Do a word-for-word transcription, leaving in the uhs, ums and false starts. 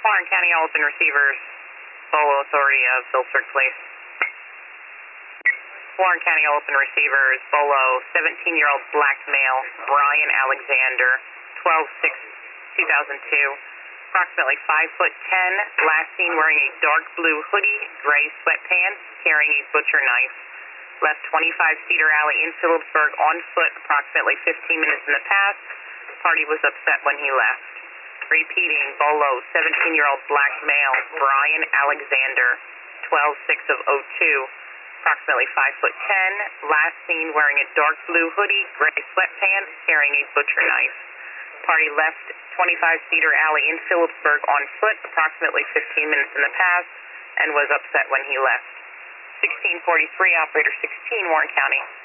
Warren County, all open receivers. Bolo Authority of Phillipsburg Police. Warren County, all open receivers. Bolo, seventeen-year-old black male, Brian Alexander, twelve six two thousand two. Approximately five foot ten, last seen wearing a dark blue hoodie, gray sweatpants, carrying a butcher knife. Left twenty-five Cedar Alley in Phillipsburg on foot approximately fifteen minutes in the past. Party was upset when he left. Repeating, Bolo, seventeen-year-old black male, Brian Alexander, twelve six of oh two. Approximately five foot ten, last seen wearing a dark blue hoodie, gray sweatpants, carrying a butcher knife. Party left twenty-five Cedar Alley in Phillipsburg on foot approximately fifteen minutes in the past and was upset when he left. sixteen forty-three, operator sixteen, Warren County.